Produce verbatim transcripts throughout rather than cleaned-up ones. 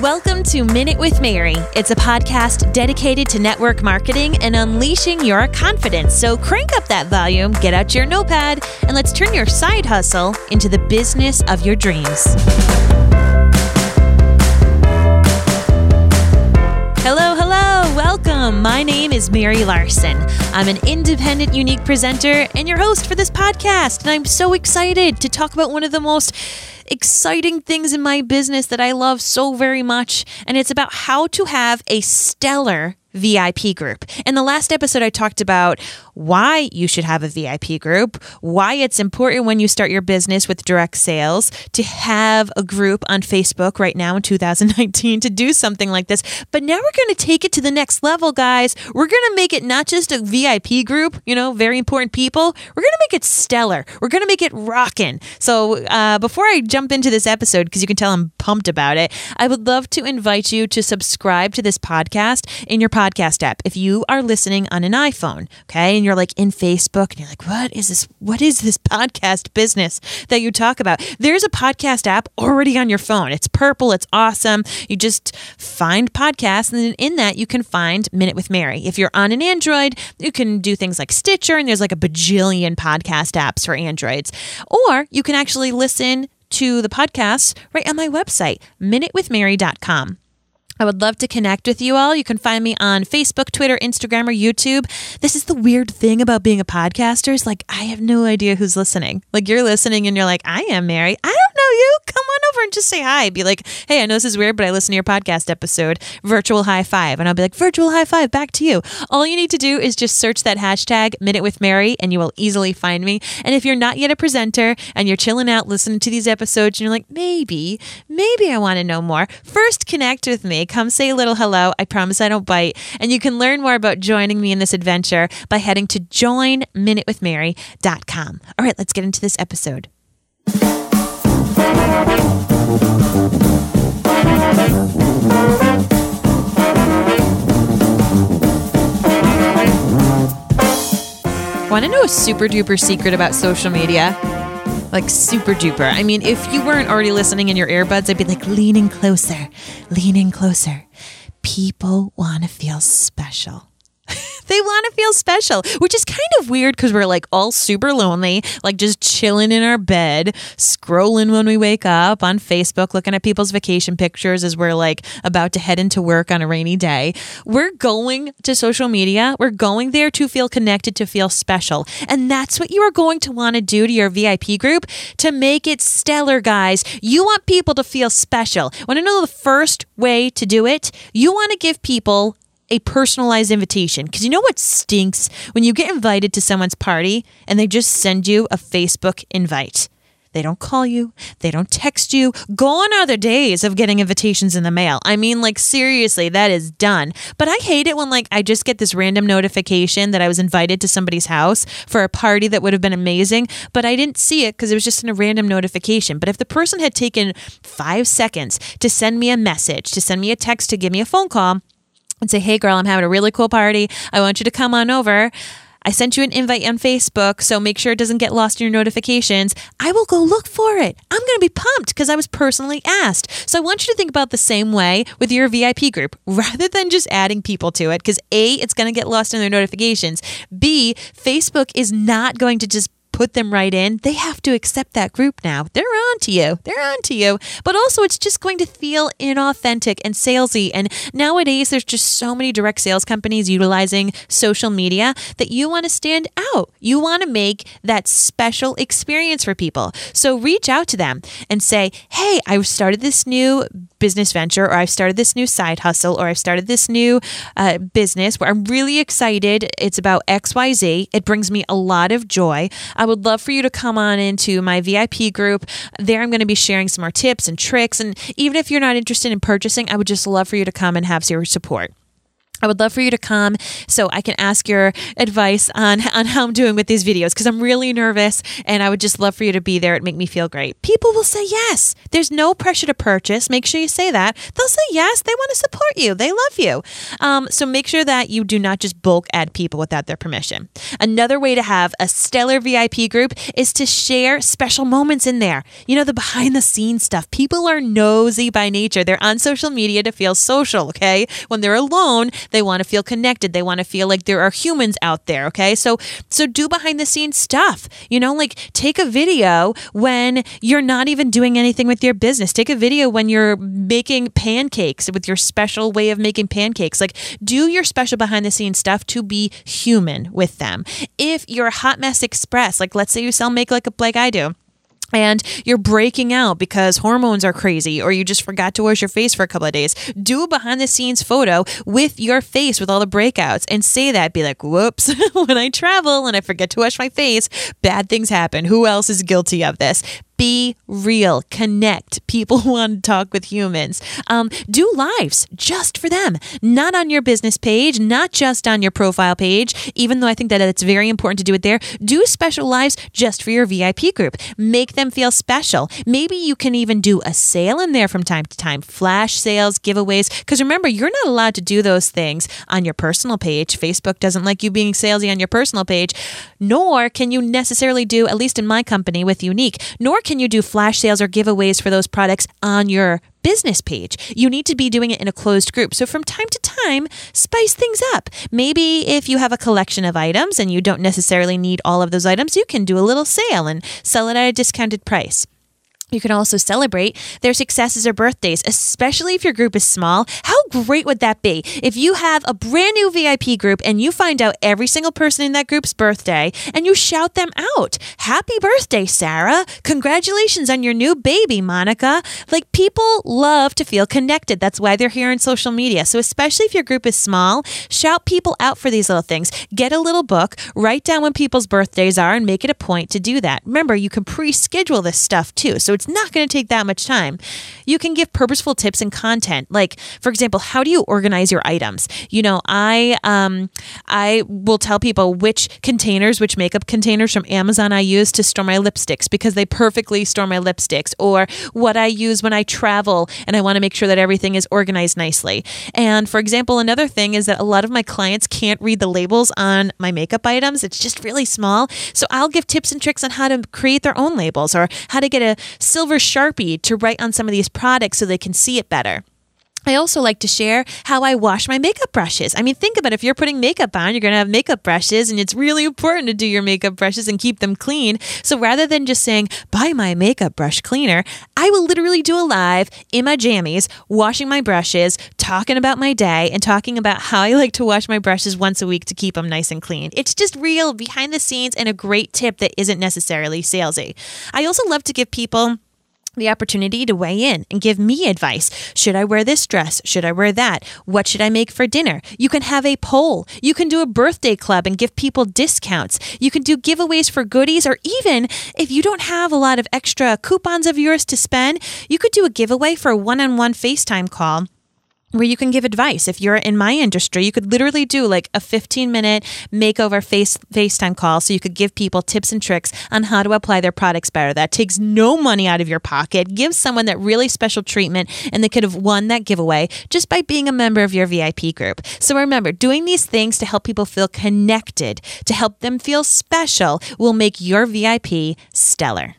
Welcome to Minute with Mary. It's a podcast dedicated to network marketing and unleashing your confidence. So crank up that volume, get out your notepad, and let's turn your side hustle into the business of your dreams. Hello, hello, welcome. My name is Mary Larson. I'm an independent, unique presenter and your host for this podcast. And I'm so excited to talk about one of the most exciting things in my business that I love so very much. And it's about how to have a stellar V I P group. In the last episode, I talked about why you should have a V I P group, why it's important when you start your business with direct sales to have a group on Facebook right now in two thousand nineteen to do something like this. But now we're going to take it to the next level, guys. We're going to make it not just a V I P group, you know, very important people. We're going to make it stellar. We're going to make it rockin'. So uh, before I jump into this episode, because you can tell I'm pumped about it, I would love to invite you to subscribe to this podcast in your podcast podcast app. If you are listening on an iPhone, okay, and you're like in Facebook and you're like, what is this? What is this podcast business that you talk about? There's a podcast app already on your phone. It's purple. It's awesome. You just find podcasts, and then in that you can find Minute with Mary. If you're on an Android, you can do things like Stitcher, and there's like a bajillion podcast apps for Androids. Or you can actually listen to the podcasts right on my website, minute with mary dot com. I would love to connect with you all. You can find me on Facebook, Twitter, Instagram, or YouTube. This is the weird thing about being a podcaster is like, I have no idea who's listening. Like you're listening and you're like, I am Mary. I don't know you. Come on over and just say hi. Be like, hey, I know this is weird, but I listened to your podcast episode, virtual high five. And I'll be like, virtual high five back to you. All you need to do is just search that hashtag Minute with Mary and you will easily find me. And if you're not yet a presenter and you're chilling out listening to these episodes and you're like, maybe, maybe I want to know more, first connect with me. Come say a little hello. I promise I don't bite. And you can learn more about joining me in this adventure by heading to join minute with mary dot com. All right, let's get into this episode. Want to know a super duper secret about social media? Like super duper. I mean, if you weren't already listening in your earbuds, I'd be like leaning closer, leaning closer. People want to feel special. They want to feel special, which is kind of weird because we're like all super lonely, like just chilling in our bed, scrolling when we wake up on Facebook, looking at people's vacation pictures as we're like about to head into work on a rainy day. We're going to social media. We're going there to feel connected, to feel special. And that's what you are going to want to do to your V I P group to make it stellar, guys. You want people to feel special. Want to know the first way to do it? You want to give people a personalized invitation. Because you know what stinks? When you get invited to someone's party and they just send you a Facebook invite. They don't call you. They don't text you. Gone are the days of getting invitations in the mail. I mean, like, seriously, that is done. But I hate it when, like, I just get this random notification that I was invited to somebody's house for a party that would have been amazing, but I didn't see it because it was just in a random notification. But if the person had taken five seconds to send me a message, to send me a text, to give me a phone call, and say, hey girl, I'm having a really cool party. I want you to come on over. I sent you an invite on Facebook, so make sure it doesn't get lost in your notifications. I will go look for it. I'm going to be pumped because I was personally asked. So I want you to think about the same way with your V I P group, rather than just adding people to it, because A, it's going to get lost in their notifications. B, Facebook is not going to just put them right in. They have to accept that group now. They're on to you. They're on to you. But also it's just going to feel inauthentic and salesy. And nowadays there's just so many direct sales companies utilizing social media that you want to stand out. You want to make that special experience for people. So reach out to them and say, hey, I started this new business venture, or I've started this new side hustle, or I've started this new uh, business where I'm really excited. It's about X Y Z. It brings me a lot of joy. I would love for you to come on into my V I P group. There I'm going to be sharing some more tips and tricks. And even if you're not interested in purchasing, I would just love for you to come and have your support. I would love for you to come so I can ask your advice on, on how I'm doing with these videos, because I'm really nervous and I would just love for you to be there. It'd make me feel great. People will say yes. There's no pressure to purchase. Make sure you say that. They'll say yes. They want to support you. They love you. Um, so make sure that you do not just bulk add people without their permission. Another way to have a stellar V I P group is to share special moments in there. You know, the behind the scenes stuff. People are nosy by nature. They're on social media to feel social, okay? When they're alone, they want to feel connected. They want to feel like there are humans out there. Okay. So, so do behind the scenes stuff, you know, like take a video when you're not even doing anything with your business. Take a video when you're making pancakes with your special way of making pancakes. Like do your special behind the scenes stuff to be human with them. If you're a hot mess express, like let's say you sell make like, like I do, and you're breaking out because hormones are crazy, or you just forgot to wash your face for a couple of days, do a behind the scenes photo with your face with all the breakouts and say that. Be like, whoops, when I travel and I forget to wash my face, bad things happen. Who else is guilty of this? Be real, connect. People want to talk with humans. Um, do lives just for them, not on your business page, not just on your profile page, even though I think that it's very important to do it there. Do special lives just for your V I P group. Make them feel special. Maybe you can even do a sale in there from time to time, flash sales, giveaways, because remember, you're not allowed to do those things on your personal page. Facebook doesn't like you being salesy on your personal page, nor can you necessarily do, at least in my company with Younique, nor can you do flash sales or giveaways for those products on your business page. You need to be doing it in a closed group. So from time to time, spice things up. Maybe if you have a collection of items and you don't necessarily need all of those items, you can do a little sale and sell it at a discounted price. You can also celebrate their successes or birthdays, especially if your group is small. How great would that be? If you have a brand new V I P group and you find out every single person in that group's birthday and you shout them out. Happy birthday, Sarah. Congratulations on your new baby, Monica. Like, people love to feel connected. That's why they're here on social media. So especially if your group is small, shout people out for these little things. Get a little book, write down when people's birthdays are, and make it a point to do that. Remember, you can pre-schedule this stuff too. So it's It's not going to take that much time. You can give purposeful tips and content. Like, for example, how do you organize your items? You know, I um, I will tell people which containers, which makeup containers from Amazon I use to store my lipsticks, because they perfectly store my lipsticks, or what I use when I travel and I want to make sure that everything is organized nicely. And for example, another thing is that a lot of my clients can't read the labels on my makeup items. It's just really small. So I'll give tips and tricks on how to create their own labels, or how to get a silver Sharpie to write on some of these products so they can see it better. I also like to share how I wash my makeup brushes. I mean, think about it. If you're putting makeup on, you're going to have makeup brushes, and it's really important to do your makeup brushes and keep them clean. So rather than just saying, buy my makeup brush cleaner, I will literally do a live in my jammies, washing my brushes, talking about my day, and talking about how I like to wash my brushes once a week to keep them nice and clean. It's just real behind the scenes and a great tip that isn't necessarily salesy. I also love to give people the opportunity to weigh in and give me advice. Should I wear this dress? Should I wear that? What should I make for dinner? You can have a poll. You can do a birthday club and give people discounts. You can do giveaways for goodies, or even if you don't have a lot of extra coupons of yours to spend, you could do a giveaway for a one-on-one FaceTime call where you can give advice. If you're in my industry, you could literally do like a fifteen minute makeover face FaceTime call, so you could give people tips and tricks on how to apply their products better. That takes no money out of your pocket, gives someone that really special treatment, and they could have won that giveaway just by being a member of your V I P group. So remember, doing these things to help people feel connected, to help them feel special, will make your V I P stellar.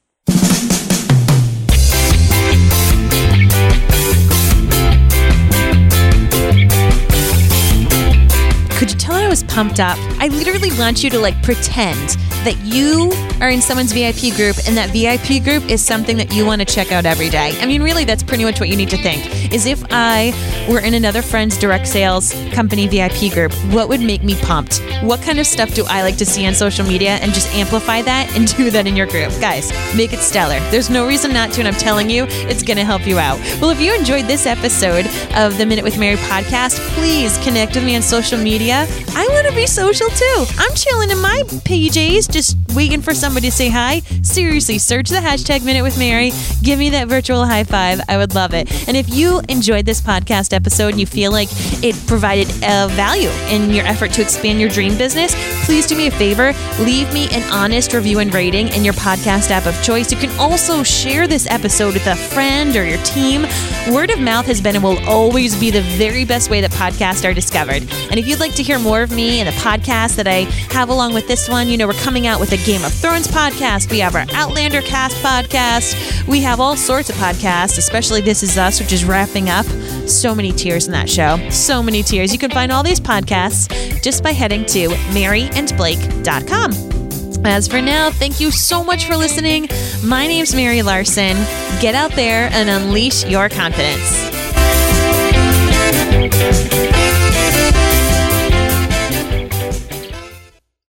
Could you tell I was pumped up? I literally want you to like pretend that you are in someone's V I P group, and that V I P group is something that you want to check out every day. I mean, really, that's pretty much what you need to think. Is if I were in another friend's direct sales company V I P group, what would make me pumped? What kind of stuff do I like to see on social media, and just amplify that and do that in your group? Guys, make it stellar. There's no reason not to, and I'm telling you, it's going to help you out. Well, if you enjoyed this episode of the Minute with Mary podcast, please connect with me on social media. I want to be social too. I'm chilling in my P Js, just waiting for somebody to say hi, seriously, search the hashtag Minute with Mary. Give me that virtual high five. I would love it. And if you enjoyed this podcast episode and you feel like it provided uh, value in your effort to expand your dream business, please do me a favor. Leave me an honest review and rating in your podcast app of choice. You can also share this episode with a friend or your team. Word of mouth has been and will always be the very best way that podcasts are discovered. And if you'd like to hear more of me and the podcast that I have along with this one, you know, we're coming out with a Game of Thrones podcast. We have our Outlander Cast podcast. We have all sorts of podcasts, especially This Is Us, which is wrapping up. So many tears in that show. So many tears. You can find all these podcasts just by heading to mary and blake dot com. As for now, thank you so much for listening. My name's Mary Larson. Get out there and unleash your confidence.